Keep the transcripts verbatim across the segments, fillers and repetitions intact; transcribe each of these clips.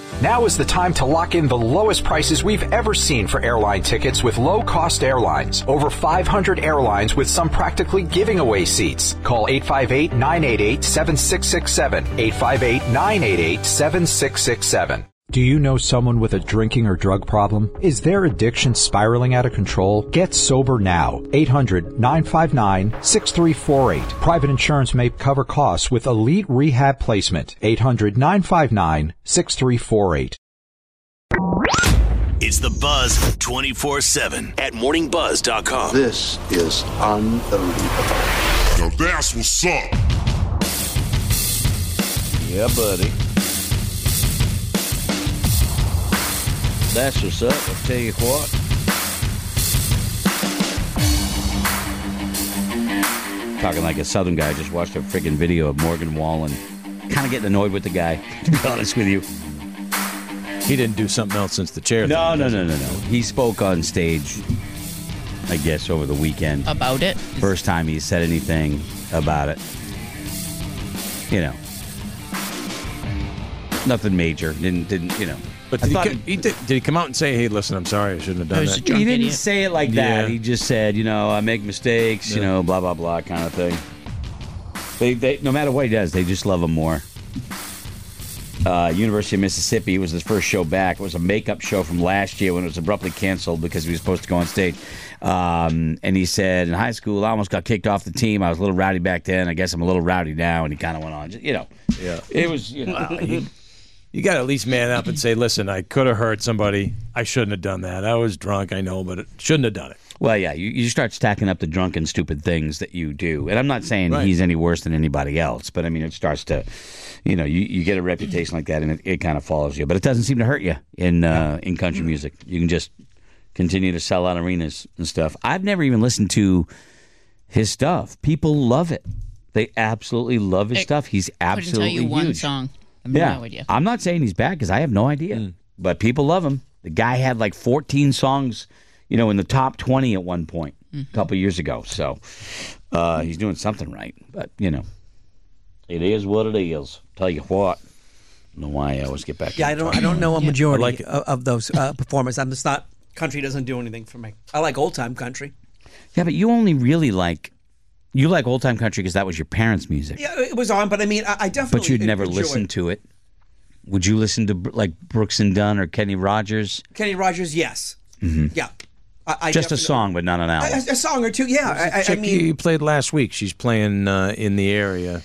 Now is the time to lock in the lowest prices we've ever seen for airline tickets with low-cost airlines. Over five hundred airlines with some practically giving away seats. Call eight five eight, nine eight eight, seven six six seven. eight five eight, nine eight eight, seven six six seven. Do you know someone with a drinking or drug problem? Is their addiction spiraling out of control? Get sober now. eight hundred, nine five nine, six three four eight. Private insurance may cover costs with Elite Rehab Placement. eight hundred, nine five nine, six three four eight. It's the Buzz twenty-four seven at morning buzz dot com. This is unbelievable. Now that's what's up. Yeah, buddy. That's what's up. I'll tell you what. Talking like a Southern guy. I just watched a freaking video of Morgan Wallen. Kind of getting annoyed with the guy, to be honest with you. He didn't do something else since the chair No, thing, no, no, no, no. He spoke on stage, I guess, over the weekend. About it? First time he said anything about it. You know. Nothing major. Didn't, didn't you know. But did he, co- he did, did he come out and say, hey, listen, I'm sorry, I shouldn't have done that? He didn't idiot. say it like that. Yeah. He just said, you know, I make mistakes, you Yeah. know, blah, blah, blah kind of thing. They, they, no matter what he does, they just love him more. Uh, University of Mississippi was his first show back. It was a makeup show from last year when it was abruptly canceled because he was supposed to go on stage. Um, and he said, in high school, I almost got kicked off the team. I was a little rowdy back then. I guess I'm a little rowdy now. And he kind of went on. Just, you know, Yeah. it was, you know. Well, you you got to at least man up and say, listen, I could have hurt somebody. I shouldn't have done that. I was drunk, I know, but it shouldn't have done it. Well, yeah, you, you start stacking up the drunken, stupid things that you do. And I'm not saying Right. he's any worse than anybody else, but I mean, it starts to, you know, you, you get a reputation like that and it, it kind of follows you. But it doesn't seem to hurt you in uh, in country music. You can just continue to sell out arenas and stuff. I've never even listened to his stuff. People love it. They absolutely love his I stuff. He's absolutely couldn't tell you one huge. song. I have Yeah, no idea. I'm not saying he's bad because I have no idea. Mm. But people love him. The guy had like fourteen songs, you know, in the top twenty at one point Mm-hmm. a couple years ago. So uh, he's doing something right. But, you know, it is what it is. Tell you what. I don't know why I always get back. Yeah, to I don't. I don't know a majority I like it. of, of those uh, performers. I'm just not. Country doesn't do anything for me. I like old time country. Yeah, but you only really like you like old time country because that was your parents' music. Yeah, it was on, but I mean, I, I definitely. But you'd never enjoy listen to it. Would you listen to like Brooks and Dunn or Kenny Rogers? Kenny Rogers, yes. Mm-hmm. Yeah, I, I Just a definitely- song, but not an album. A, a song or two, yeah. I, I, I Chick mean, you played last week. She's playing uh, in the area.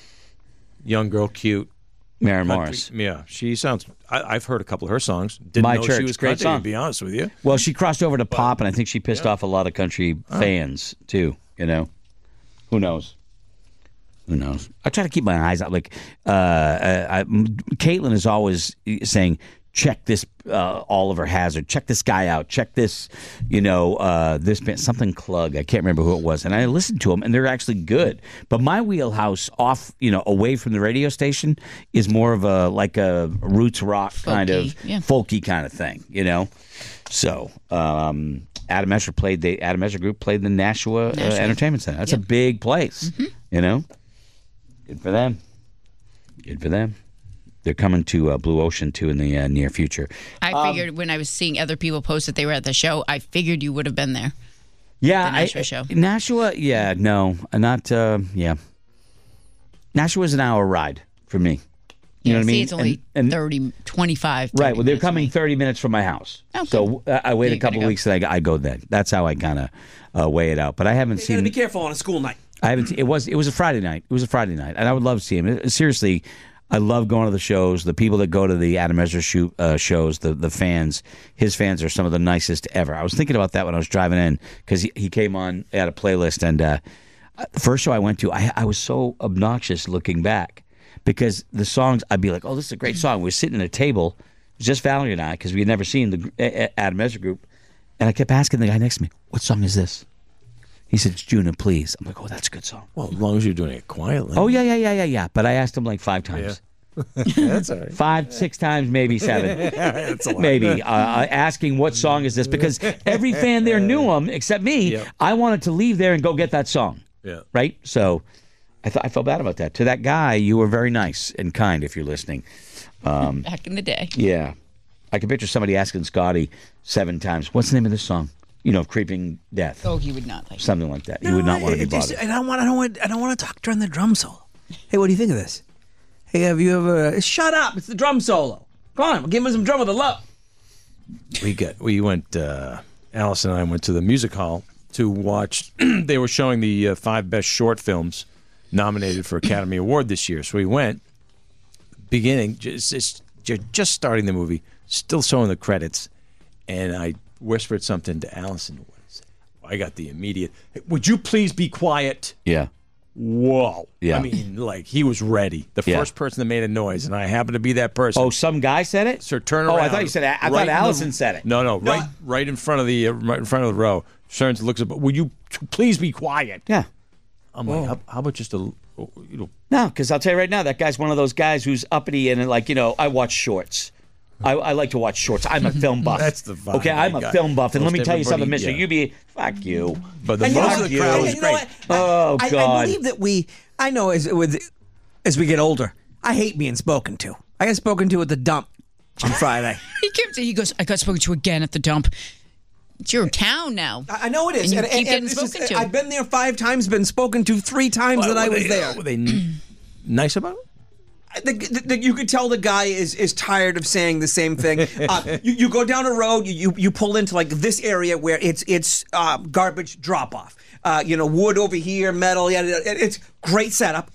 Young girl, cute. Maren country- Morris. Yeah, she sounds. I, I've heard a couple of her songs. Didn't My know Church, she was great country, song. to be honest with you. Well, she crossed over to pop, and I think she pissed off a lot of country fans too. You know, who knows? Who knows? I try to keep my eyes out. Like, uh, I, I, Caitlin is always saying, "Check this, uh, Oliver Hazard. Check this guy out. Check this, you know, uh, this band, something Klug. I can't remember who it was." And I listened to them, and they're actually good. But my wheelhouse, off, you know, away from the radio station, is more of a like a roots rock kind of Folky, yeah. folky kind of thing. You know, so. Um, Adam Escher played the Adam Escher group played the Nashua, uh, Nashua. Entertainment Center. That's Yep. a big place, Mm-hmm. you know. Good for them. Good for them. They're coming to uh, Blue Ocean too in the uh, near future. I Um, figured when I was seeing other people post that they were at the show, I figured you would have been there. Yeah, The Nashua show. Nashua, yeah, no, not uh, yeah. Nashua's an hour ride for me. You know Yeah, what I see, mean? it's only And- and- thirty, twenty-five. Right. thirty Well, they're minutes coming away. thirty minutes from my house. Okay. So uh, I wait There a you couple gotta go. weeks and I, I go then. That's how I kind of uh, weigh it out. But I haven't you seen. gotta be careful on a school night. I haven't. It was. It was a Friday night. It was a Friday night, and I would love to see him. It- seriously, I love going to the shows. The people that go to the Adam Escher shoot, uh, shows, the the fans, his fans are some of the nicest ever. I was thinking about that when I was driving in because he, he came on at a playlist, and uh, the first show I went to, I, I was so obnoxious looking back because the songs, I'd be like, "Oh, this is a great song." We were sitting at a table, it was just Valerie and I, because we had never seen the uh, Adam Escher group, and I kept asking the guy next to me, "What song is this?" He said, "It's Juna, Please." I'm like, "Oh, that's a good song." Well, as long as you're doing it quietly. Oh, yeah, yeah, yeah, yeah, yeah. But I asked him like five times. That's all right. Five, six times, maybe seven. That's a lot. Maybe. Uh, uh, asking what song is this? Because every fan there knew him except me. Yep. I wanted to leave there and go get that song. Yeah. Right? So I, th- I felt bad about that. To that guy, you were very nice and kind if you're listening. Back in the day. Yeah. I can picture somebody asking Scotty seven times, what's the name of this song? You know, Creeping Death. Oh, he would not like Something like that. You would not want to be it just- bothered. I don't want. I don't want. I don't want to talk during the drum solo. Hey, what do you think of this? Hey, have you ever? Shut up! It's the drum solo. Come on, give him some drum with the love. We got we went. Uh, Alice and I went to the music hall to watch. They were showing the uh, five best short films nominated for Academy Award this year. So we went. Beginning, just just, just starting the movie, still showing the credits, and I whispered something to Allison. I got the immediate. "Hey, would you please be quiet?" Yeah. Whoa. Yeah. I mean, like, he was ready. The Yeah. first person that made a noise, and I happened to be that person. Oh, some guy said it? Sir, turn Oh, around. I thought you said. I right thought in the- Allison said it. No, no, right, right in front of the, uh, right in front of the row. Turns, looks up. Would you t- please be quiet? Yeah. I'm like, how, how about just a, you know? No, because I'll tell you right now, that guy's one of those guys who's uppity and like, you know, I watch shorts. I, I like to watch shorts. I'm a film buff. That's the vibe Okay, I'm I a got. film buff. And let Most me tell you something, everybody- mister yeah. You be, fuck you. But the And you know most what? of the crowd And was you know great. what? Oh, I, I God. believe that we. I know as with as we get older, I hate being spoken to. I got spoken to at the dump on Friday. He kept. He goes. I got spoken to again at the dump. It's your town now. I I know it is. And you And, keep and- getting and this is- spoken to. I've been there five times, been spoken to three times that I Were was they- there. Were they n- nice about it? The, the, the, you could tell the guy is is tired of saying the same thing. Uh, you, you go down a road, you, you you pull into like this area where it's it's uh, garbage drop off. Uh, you know, wood over here, metal. Yeah, it's great setup.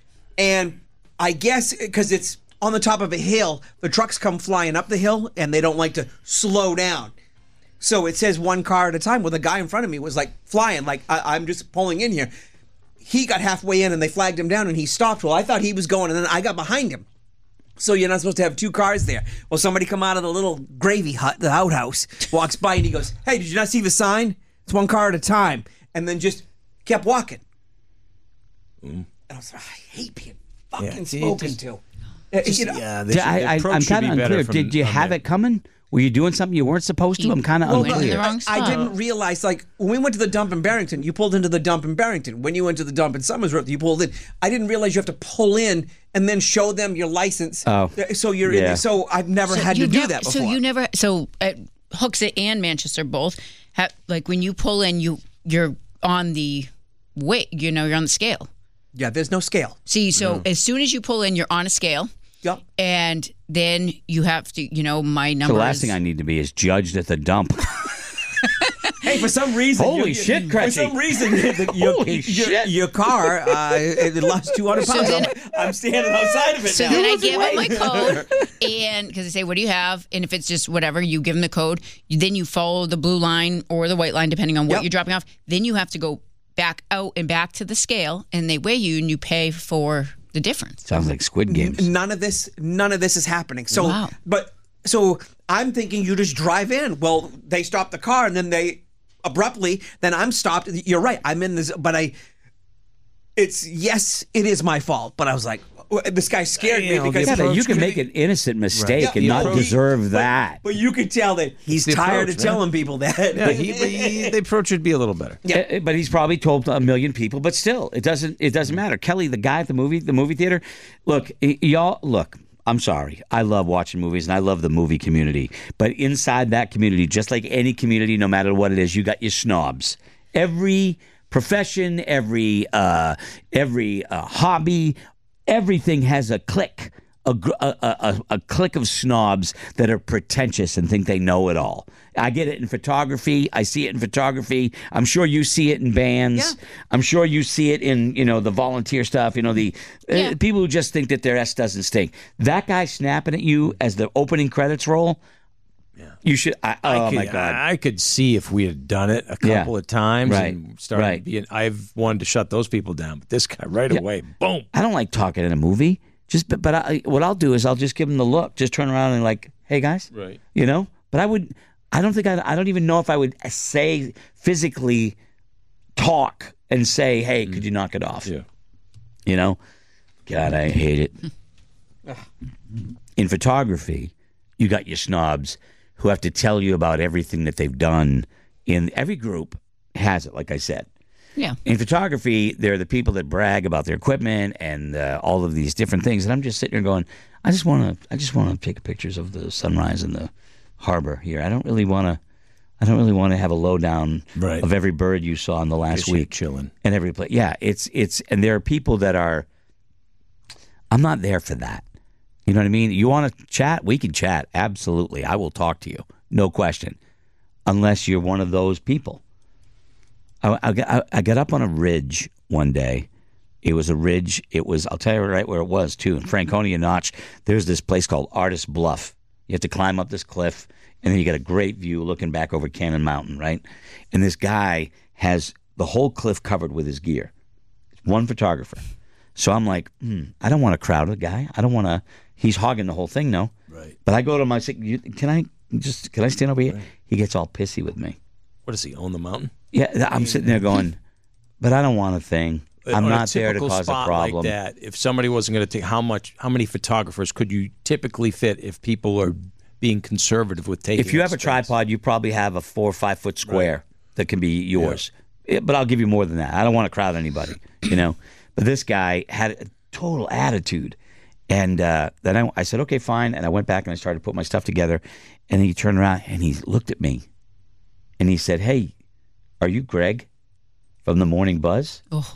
And I guess because it's on the top of a hill, the trucks come flying up the hill, and they don't like to slow down. So it says one car at a time. Well, the guy in front of me was like flying, like I, I'm just pulling in here. He got halfway in and they flagged him down and he stopped. Well, I thought he was going and then I got behind him. So you're not supposed to have two cars there. Well, somebody come out of the little gravy hut, the outhouse, walks by and he goes, "Hey, did you not see the sign? It's one car at a time." And then just kept walking. Mm. And I was like, I hate being fucking Yeah, see, spoken just- to. Uh, you know, Yeah, they Did- should- I, the I, approach I'm should kind be of better unclear. from- Did you on have there. it coming? Were you doing something you weren't supposed to? I'm kind of Well, went in unclear. the wrong I spot. didn't realize, like, when we went to the dump in Barrington, you pulled into the dump in Barrington. When you went to the dump in Somersworth, you pulled in. I didn't realize you have to pull in and then show them your license. Oh. So you're in Yeah. there. So I've never So had to you've do never- that before. So you never. So at Hooksett and Manchester both have, like, when you pull in, you you're on the weight. You know, you're on the scale. Yeah, there's no scale. See, so as soon as you pull in, you're on a scale. Yep. And then you have to, you know, my number. The last is, thing I need to be is judged at the dump. Hey, for some reason, Holy you- shit, For Cressy. some reason, the- your, Holy your, shit. your car uh, it lost two hundred So pounds. then- I'm, I'm standing outside of it So now. then I give them my code, and because they say, "What do you have?" And if it's just whatever, you give them the code. You, then you follow the blue line or the white line, depending on what Yep. you're dropping off. Then you have to go back out and back to the scale, and they weigh you, and you pay for the difference. Sounds like Squid Games. None of this, none of this is happening. So, Wow. but so I'm thinking you just drive in. Well, they stop the car and then they abruptly. Then I'm stopped. You're right. I'm in this, but I. It's yes, it is my fault. But I was like, this guy scared You me know, because Yeah, the but you approach can could make be- an innocent mistake Yeah, and the not approach- deserve but- that. But you could tell that he's the tired approach, of man. telling people that. Yeah, he, he, the approach should be a little better. Yeah. Uh, But he's probably told a million people. But still, it doesn't. It doesn't matter. Kelly, the guy at the movie, the movie theater. Look, y- y'all. Look, I'm sorry. I love watching movies and I love the movie community. But inside that community, just like any community, no matter what it is, you got your snobs. Every profession, every uh, every uh, hobby, everything has a clique. A, gr- a, a, a clique of snobs that are pretentious and think they know it all. I get it in photography. I see it in photography. I'm sure you see it in bands. Yeah. I'm sure you see it in, you know, the volunteer stuff. You know, the uh, Yeah. people who just think that their S doesn't stink. That guy snapping at you as the opening credits roll. You should. I, oh I could, my god! I could see if we had done it a Yeah. couple of times Right. and started Right. being. I've wanted to shut those people down, but this guy right away, boom. I don't like talking in a movie. Just, but, but I, what I'll do is I'll just give them the look. Just turn around and like, hey guys, Right. You know. But I would. I don't think I. I don't even know if I would say physically talk and say, hey, could you knock it off? Yeah. You know. God, I hate it. In photography, you got your snobs who have to tell you about everything that they've done. In every group has it, like I said. Yeah. In photography, there are the people that brag about their equipment and uh, all of these different things. And I'm just sitting here going, I just want to. I just want to take pictures of the sunrise and the harbor here. I don't really want to. I don't really want to have a lowdown Right. of every bird you saw in the last Just you week, chilling. and every place. Yeah, it's it's, and there are people that are. I'm not there for that. You know what I mean? You want to chat? We can chat. Absolutely, I will talk to you, no question, unless you're one of those people. I, I, I got up on a ridge one day. It was a ridge. It was, I'll tell you right where it was, too. In Franconia Notch, there's this place called Artist Bluff. You have to climb up this cliff, and then you get a great view looking back over Cannon Mountain, right? And this guy has the whole cliff covered with his gear. One photographer. So I'm like, hmm, I don't want to crowd a guy. I don't want to, he's hogging the whole thing, no. Right. But I go to him, I say, "You- can I just, can I stand over here? Right. He gets all pissy with me. What does he own the mountain? Yeah, I'm sitting there going, but I don't want a thing. I'm On not a there to typical cause a spot problem. Like that, if somebody wasn't going to take, how much, how many photographers could you typically fit if people are being conservative with taking? If you up have a space? tripod, you probably have a four or five foot square Right. that can be yours. Yeah, but I'll give you more than that. I don't want to crowd anybody, you know. But this guy had a total attitude, and uh, then I, I said, okay, fine. And I went back and I started to put my stuff together, and he turned around and he looked at me, and he said, "Hey, are you Greg from the Morning Buzz?" Oh.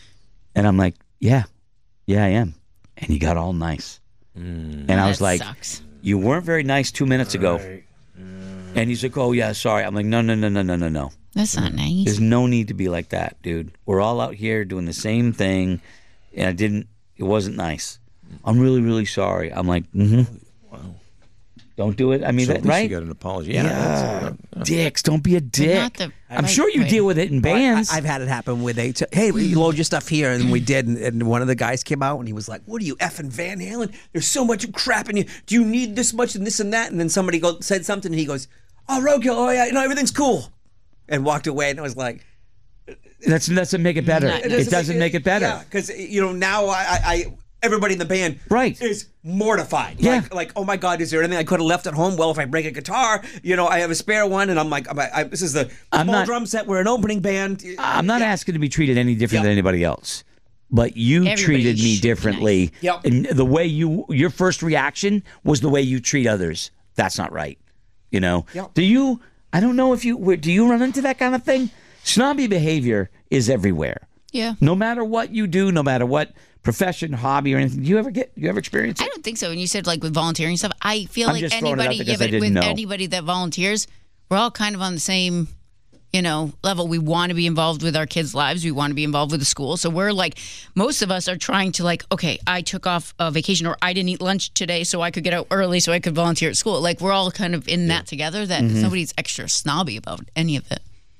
And I'm like, yeah, yeah, I am. And he got all nice. Mm. And I was That like, sucks. you weren't very nice two minutes ago. Right. And he's like, oh, yeah, sorry. I'm like, no, no, no, no, no, no, no. That's not nice. There's no need to be like that, dude. We're all out here doing the same thing. And I didn't, it wasn't nice. I'm really, really sorry. I'm like, mm-hmm. Wow. Don't do it. I mean, So that, at least right? you got an apology. Yeah. Yeah. that's- uh, Dicks, don't be a dick. not the- I'm right, sure you right. deal with it in bands. I, I've had it happen where they, t- hey, you load your stuff here, and we did, and, and one of the guys came out and he was like, "What are you effing Van Halen? There's so much crap in you. Do you need this much and this and that?" And then somebody go, said something, and he goes, "Oh, roadkill. Oh yeah, you know everything's cool," and walked away. And I was like, That's doesn't make it better. Not- It doesn't make it better. Yeah, because you know now I, I, I everybody in the band Right. is mortified. Yeah. Like, like, oh my God, is there anything I could have left at home? Well, if I break a guitar, you know, I have a spare one, and I'm like, I'm, I, this is the I'm small not- drum set. We're an opening band. I'm not Yeah. asking to be treated any different Yep. than anybody else, but you Everybody treated me should be differently. nice. Yep. And the way you, your first reaction was the way you treat others. That's not right. You know. Yep. Do you? I don't know if you. where- Do you run into that kind of thing? Snobby behavior is everywhere. Yeah. No matter what you do, no matter what profession, hobby, or anything. Do you ever get? Do you ever experience I it? don't think so. When you said like with volunteering stuff, I feel I'm like just throwing it out anybody, there yeah, 'cause I but didn't with know. anybody that volunteers, we're all kind of on the same, you know, level. We want to be involved with our kids' lives. We want to be involved with the school. So we're like, most of us are trying to like, okay, I took off a vacation or I didn't eat lunch today, so I could get out early, so I could volunteer at school. Like we're all kind of in that together. That Mm-hmm. nobody's extra snobby about any of it.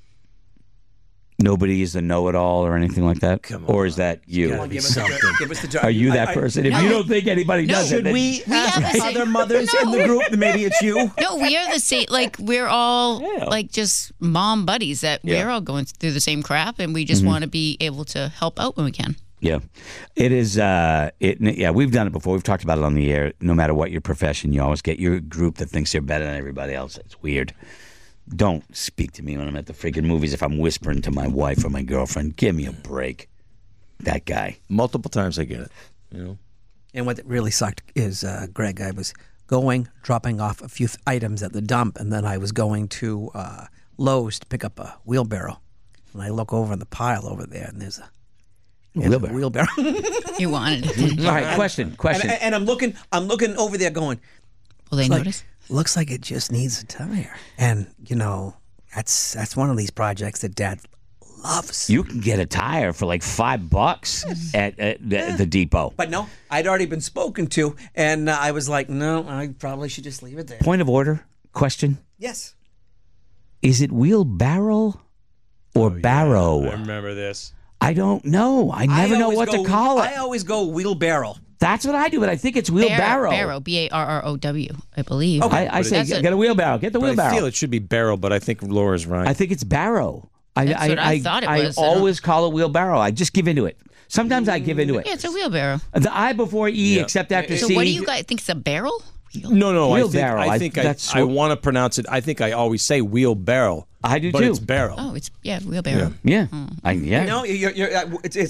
Nobody is a know-it-all or anything like that. Come Or is that you? gotta be Give us, something. the, give us the Are you that I- I- person? If you don't think anybody does it, Should then- we We ask have the other same- mothers in the group? Maybe it's you. No, we are the same. Like we're all Yeah. like just mom buddies. That Yeah. we're all going through the same crap, and we just want to be able to help out when we can. Yeah, it is. Uh, it yeah, we've done it before. We've talked about it on the air. No matter what your profession, you always get your group that thinks they're better than everybody else. It's weird. Don't speak to me when I'm at the freaking movies if I'm whispering to my wife or my girlfriend. Give me a break. That guy. Multiple times I get it. You know. And what really sucked is, uh, Greg, I was going, dropping off a few th- items at the dump, and then I was going to uh, Lowe's to pick up a wheelbarrow. And I look over in the pile over there, and there's a, there's a Wheelbarrow. wheelbarrow. You wanted it. All right, question, and, question. and I'm looking, I'm looking over there, going, Will they like, notice? looks like it just needs a tire. And you know, that's that's one of these projects that Dad loves. You can get a tire for like five bucks at, at the, the depot. But no, I'd already been spoken to, and uh, I was like, no, I probably should just leave it there. Point of order. Question: Yes. Is it wheelbarrow or barrow? I remember this. I don't know. I never I know always what go- to call it. I always go wheelbarrow. That's what I do, but I think it's wheelbarrow. Barrow, B A R R O W, I believe. I, I say That's get, a- get a wheelbarrow. Get the But I wheelbarrow. feel it should be barrel, but I think Laura's right. I think it's barrow. I, That's what I thought it was. I I don't- always call it wheelbarrow. I just give into it. Sometimes I give into it. Yeah, it's a wheelbarrow. The I before E, Yeah. except after So C. what do you guys think? It's a barrel? no, no, I think Wheelbarrow. I- I think I, that's I what- want to pronounce it. I think I always say wheelbarrow. I do but too. it's barrel. Oh, it's yeah, wheelbarrow. Yeah, I, yeah. No, you're, you're, uh, it's, it's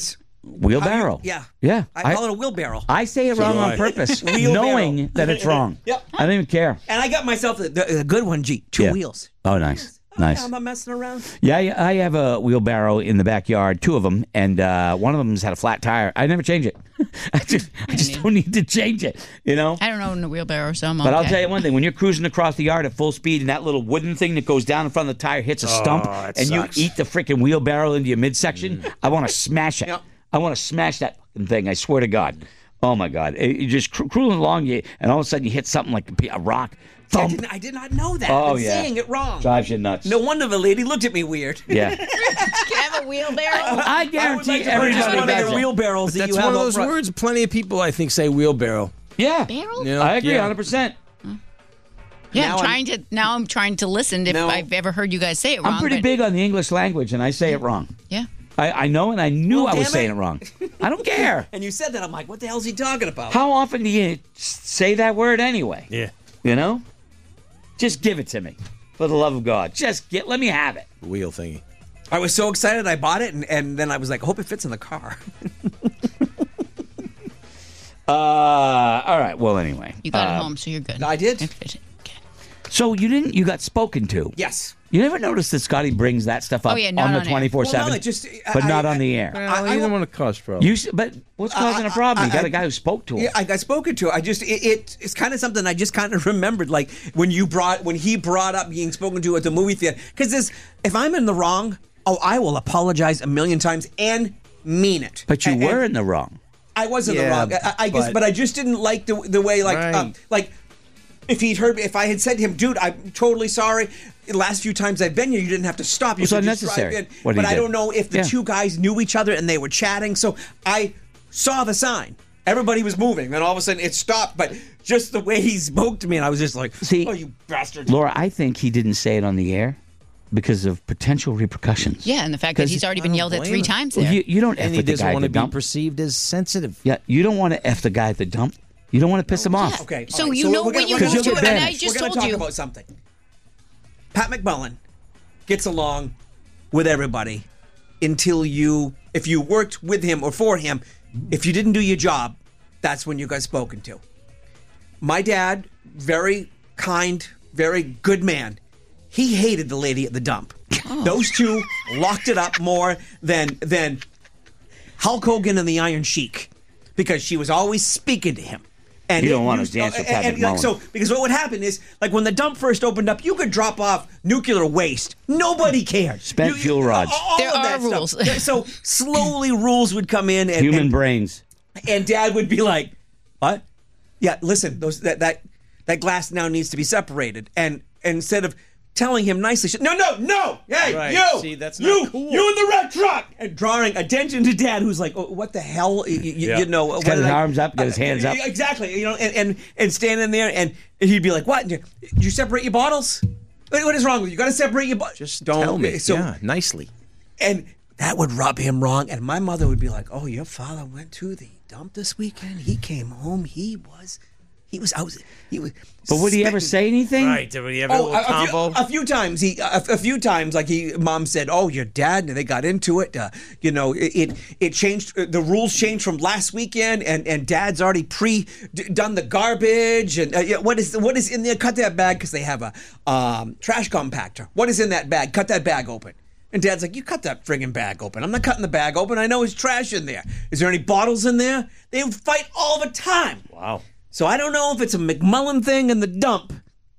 Wheelbarrow. yeah. Yeah. I call it a wheelbarrow. I say it wrong do on I. purpose, Wheelbarrow. knowing that it's wrong. Yep. I don't even care. And I got myself the, the, the good one, G. Two Yeah. wheels. Oh, nice. Oh, Nice. yeah, I'm not messing around. Yeah, I I have a wheelbarrow in the backyard, two of them, and uh, one of them's had a flat tire. I never change it. I just, I just don't need to change it, you know? I don't own a wheelbarrow, so I'm But okay. I'll tell you one thing: when you're cruising across the yard at full speed, and that little wooden thing that goes down in front of the tire hits a stump, it and sucks. you eat the freaking wheelbarrow into your midsection, I want to smash it. Yep. I want to smash that fucking thing. I swear to God. Oh my God! It- You're just cru- cruising along, you, and all of a sudden you hit something like a p- a rock. I, Thump. didn't, I did not know that. Oh, I'm yeah. saying it wrong. Drives you nuts. No wonder the lady looked at me weird. Yeah. Can I have a wheelbarrow? I I would guarantee like to purchase everybody one of does your it. wheelbarrows that That's you one have of out those front. words. Plenty of people, I think, say wheelbarrow. Yeah. Barrel? You know? I agree, Yeah. one hundred percent. Yeah, Now I'm I'm- trying to. Now I'm trying to listen if Now- I've ever heard you guys say it wrong. I'm pretty but- big on the English language, and I say it wrong. Yeah. I, I know, and I knew Well, I was damn saying it. it wrong. I don't care. And you said that. I'm like, what the hell is he talking about? How often do you say that word anyway? Yeah. You know? Just give it to me. For the love of God. Just get let me have it. Wheel thingy. I was so excited I bought it, and, and then I was like, I hope it fits in the car. Uh all right. Well anyway. You got Uh, it home, so you're good. I did. It fit it. Okay. So you didn't you got spoken to. Yes. You never noticed that Scotty brings that stuff up Oh, yeah, not on the on air. twenty-four Well, seven? no, it just- but I- not I- on the air. Well, I- you I don't will- want to cause trouble. You s- but what's causing I- a problem? You I- got I- a guy who spoke to him. Yeah, I got spoken to. I just it, it it's kind of something I just kind of remembered, like when you brought when he brought up being spoken to at the movie theater. Because this, if I'm in the wrong, oh, I will apologize a million times and mean it. But you And- were and in the wrong. I was in the Yeah, wrong. I, I guess, but- but I just didn't like the the way like Right. um, like. If he'd heard, if I had said to him, dude, I'm totally sorry. The last few times I've been here, you didn't have to stop. You It's could just unnecessary, drive in. what he But I did. don't know if the Yeah. two guys knew each other and they were chatting. So I saw the sign. Everybody was moving. Then all of a sudden it stopped. But just the way he spoke to me, and I was just like, See, oh, you bastard. Laura, I think he didn't say it on the air because of potential repercussions. Yeah, and the fact that 'Cause- he's already I been don't yelled at blame three him. times Well, there. you, you don't F and he with the doesn't guy at want the to be dump. perceived as sensitive. Yeah, you don't want to F the guy at the dump. You don't want to piss him off. Okay. So all right, you know we're when gonna- you we're go gonna to- talk- and I just we're gonna told talk you- about something. Pat McMullen gets along with everybody until you, if you worked with him or for him, if you didn't do your job, that's when you got spoken to. My dad, very kind, very good man. He hated the lady at the dump. Those two locked it up more than than Hulk Hogan and the Iron Sheik, because she was always speaking to him. And You don't it want to used- dance with and- Pat and, like, McMullen. so because what would happen is, like, when the dump first opened up, you could drop off nuclear waste. Nobody cared. Spent You- you- fuel rods. all There of are that stuff. rules. Yeah, So slowly rules would come in, and, Human and, brains. and Dad would be like, "What? Yeah, listen, those that that that glass now needs to be separated." And, and instead of telling him nicely, she- no, no, no, hey, Right. you, See, that's you, not cool. you in the red truck, and drawing attention to Dad, who's like, oh, "What the hell?" You, you, Yeah. you know, what got his did I- arms up, got his hands up. Exactly, you know, and and, and standing there, and, and he'd be like, "What? Did you separate your bottles? What, what is wrong with you? You got to separate your bottles." Just Don't tell me. So, yeah, nicely. and that would rub him wrong. And my mother would be like, "Oh, your father went to the dump this weekend. He came home. He was, he was out. He was." But would he ever spitting." say anything? Right. Did we have a Oh, little a, a, few, combo? a few times he, a, a few times, like he, mom said, "Oh, your dad," and they got into it. Uh, you know, it, it, it changed. uh, The rules changed from last weekend, and, and Dad's already pre d- done the garbage. And uh, yeah, what is what is in there? Cut that bag, because they have a um, trash compactor. What is in that bag? Cut that bag open. And Dad's like, "You cut that friggin' bag open. I'm not cutting the bag open. I know there's trash in there. Is there any bottles in there?" They would fight all the time. Wow. So I don't know if it's a McMullen thing in the dump,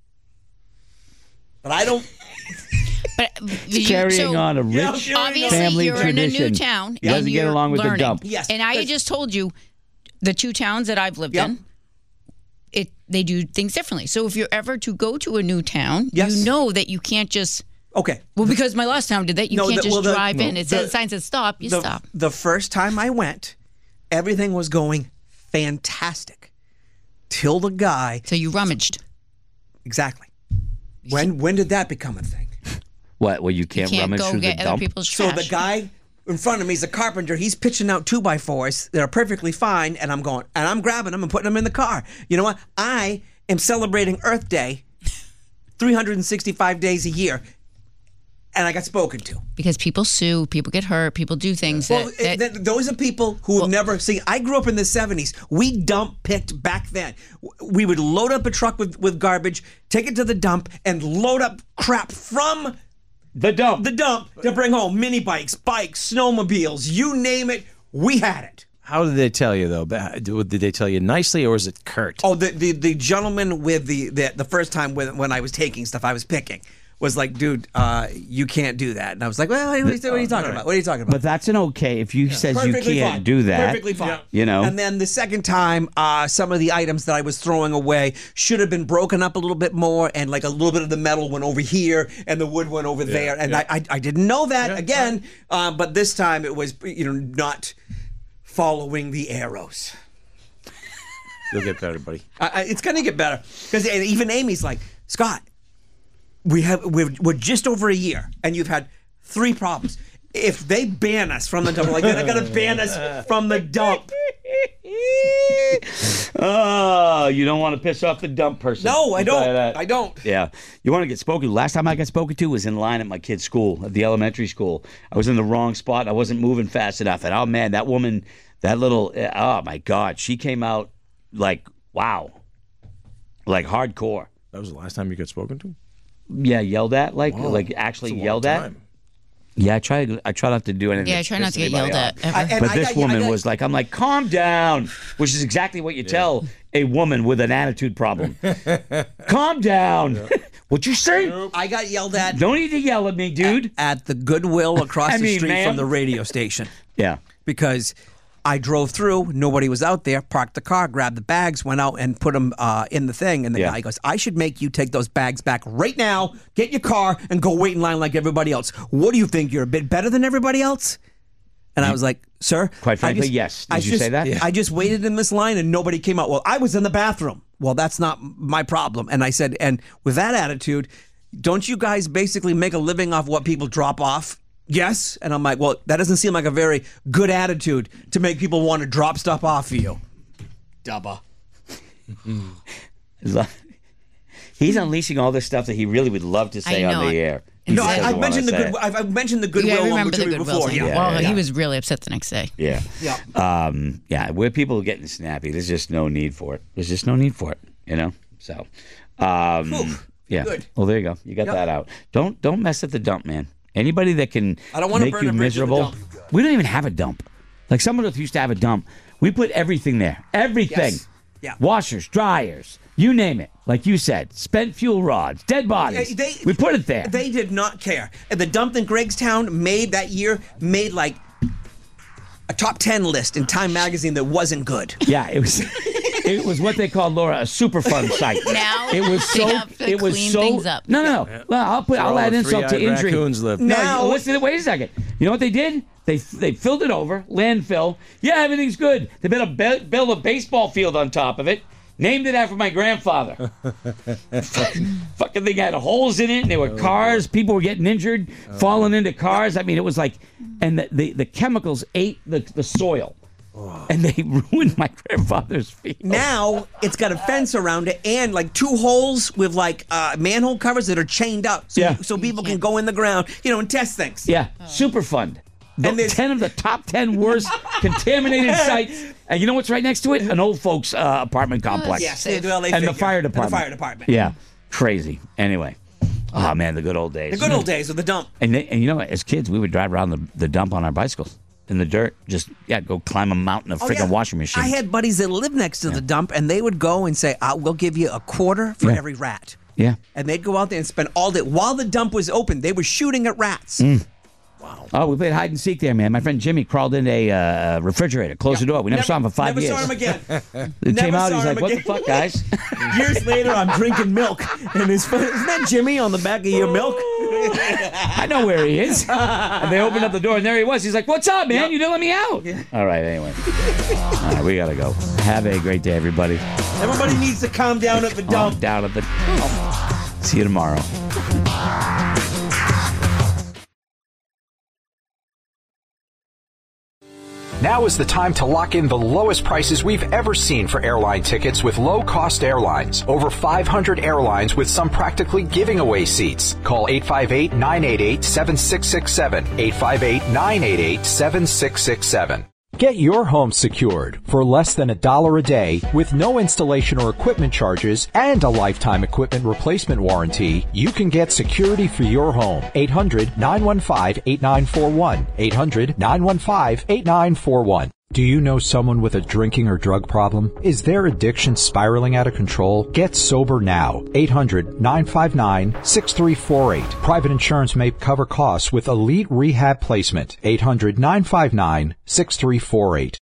but I don't. But you- Carrying so on a rich Yeah, carrying on. obviously family you're tradition. in a new town. He doesn't and get you're along with the learning. dump. Yes, And I that's- just told you the two towns that I've lived Yep. in, it they do things differently. So if you're ever to go to a new town, Yes. you know that you can't just Okay. well because my last town did that. You No, can't the- just well, the- drive in. no, It says the- sign says stop. You the, stop. the first time I went, everything was going fantastic. Till the guy. So you rummaged. Exactly. When when did that become a thing? What? Well, you can't, You can't rummage go through get the other dump? people's So trash. the guy in front of me is a carpenter. He's pitching out two by fours that are perfectly fine, and I'm going and I'm grabbing them and putting them in the car. You know what? I am celebrating Earth Day, three hundred sixty-five days a year. and I got spoken to. Because people sue, people get hurt, people do things Well, that, that th- those are people who have never seen. I grew up in the seventies. We dump picked back then. We would load up a truck with, with garbage, take it to the dump, and load up crap from The dump. the dump to bring home. Mini bikes, bikes, snowmobiles, you name it, we had it. How did they tell you though? Ba- Did they tell you nicely, or was it curt? Oh, the the, the gentleman with the, the the first time when when I was taking stuff, I was picking, was like, dude, uh, you can't do that. And I was like, well, what are you, what are you talking about? What are you talking about? But that's an okay if you says you Perfectly can't fine. do that. Perfectly fine. You know. And then the second time, uh, some of the items that I was throwing away should have been broken up a little bit more, and like a little bit of the metal went over here, and the wood went over there. And I, I I didn't know that Yeah, again, uh, but this time it was you know not following the arrows. You'll get better, buddy. I, I, it's gonna get better because even Amy's like, Scott, we have we're, we're just over a year, and you've had three problems. If they ban us from the dump, like they're not gonna ban us from the dump. Oh, you don't want to piss off the dump person. No, I I'll tell you don't. that. I don't. Yeah. You want to get spoken to. Last time I got spoken to was in line at my kid's school, at the elementary school. I was in the wrong spot. I wasn't moving fast enough. And oh, man, that woman, that little, oh, my God. She came out like, wow. Like hardcore. That was the last time you got spoken to? Yeah, yelled at, like, Wow. like actually That's a long yelled at. time. Yeah, I try. I try not to do anything. yeah, I that try not to pisses get yelled anybody at off. ever. I- and But I this got- I woman got- was like, I'm like, calm down, which is exactly what you tell a woman with an attitude problem. Calm down. What you say? I got yelled at Don't need to yell at me, dude. at the Goodwill across I the mean, street ma'am. from the radio station Yeah. because I drove through, nobody was out there, parked the car, grabbed the bags, went out and put them uh, in the thing. And the Yeah. guy goes, I should make you take those bags back right now, get your car, and go wait in line like everybody else. What do you think? You're a bit better than everybody else? And I was like, sir. Quite I frankly, just- yes. I Did you just- say that? I just waited in this line and nobody came out. Well, I was in the bathroom. Well, that's not my problem. And I said, and with that attitude, don't you guys basically make a living off what people drop off? Yes. And I'm like, well, that doesn't seem like a very good attitude to make people want to drop stuff off for you. Dubba. He's unleashing all this stuff that he really would love to say I on know the it. air. And No, so- I, doesn't I've mentioned the wanna say good. it. I've, I've mentioned the Yeah, goodwill I one remember to the you Goodwill before. thing. Yeah. Well, yeah, he yeah. was really upset the next day. Yeah. Yeah. Um, yeah, where people are getting snappy, there's just no need for it. There's just no need for it, you know? So, um, Whew. yeah. Good. Well, there you go. You got Yep. that out. Don't don't mess at the dump, man. Anybody that can I don't wanna make burn you a bridge with the miserable. dump. We don't even have a dump. Like someone that used to have a dump, we put everything there. Everything. Yes. Yeah. Washers, dryers, you name it. Like you said, spent fuel rods, dead bodies. They- we put it there. They did not care. And the dump in Greggstown made that year made like a top ten list in Time magazine that wasn't good. Yeah, it was. It was what they called, Laura, a super fun site. Now it was they so. have to it was clean so. things up. No, no, no. Well, I'll put. I'll all add the insult to three-eyed injury. raccoons live. No, Now- you- listen. Wait a second. You know what they did? They they filled it over, landfill. Yeah, everything's good. They built a be- built a baseball field on top of it. Named it after my grandfather. Fucking thing had holes in it, and there were cars. People were getting injured, falling into cars. I mean, it was like, and the the, the chemicals ate the the soil, and they ruined my grandfather's field. Now it's got a fence around it and like two holes with like uh, manhole covers that are chained up, so, Yeah. so people can go in the ground, you know, and test things. Yeah, super fun. The, And there's- ten of the top ten worst contaminated sites, and you know what's right next to it? An old folks uh, apartment complex. Yes, they, well, they and the figure. fire And department. the fire department. Yeah, crazy. Anyway, oh man, the good old days. The good old days of the dump. And, they, and you know, as kids, we would drive around the, the dump on our bicycles in the dirt. Just yeah, go climb a mountain of Oh, freaking yeah. washing machines. I had buddies that lived next to the dump, and they would go and say, I will give you a quarter for Yeah. every rat. yeah. And they'd go out there and spend all day. While the dump was open, they were shooting at rats. Mm. Oh, we played hide and seek there, man. My friend Jimmy crawled into a uh, refrigerator, closed the door. We never, saw him for five never years. Never saw him again. It came Never out. saw He's him like, "What the again." fuck, guys?" Years later, I'm drinking milk, and his isn't that Jimmy on the back of your milk? I know where he is. And they opened up the door, and there he was. He's like, "What's up, man? You didn't let me out." All right, anyway. All right, we gotta go. Have a great day, everybody. Everybody needs to calm down at the Calm dump. down at the. See you tomorrow. Now is the time to lock in the lowest prices we've ever seen for airline tickets with low-cost airlines. Over five hundred airlines with some practically giving away seats. Call eight five eight, nine eight eight, seven six six seven. eight five eight, nine eight eight, seven six six seven. Get your home secured for less than a dollar a day with no installation or equipment charges and a lifetime equipment replacement warranty. You can get security for your home. eight hundred, nine one five, eight nine four one. eight hundred, nine one five, eight nine four one. Do you know someone with a drinking or drug problem? Is their addiction spiraling out of control? Get sober now. eight hundred, nine five nine, six three four eight. Private insurance may cover costs with Elite Rehab Placement. eight hundred, nine five nine, six three four eight.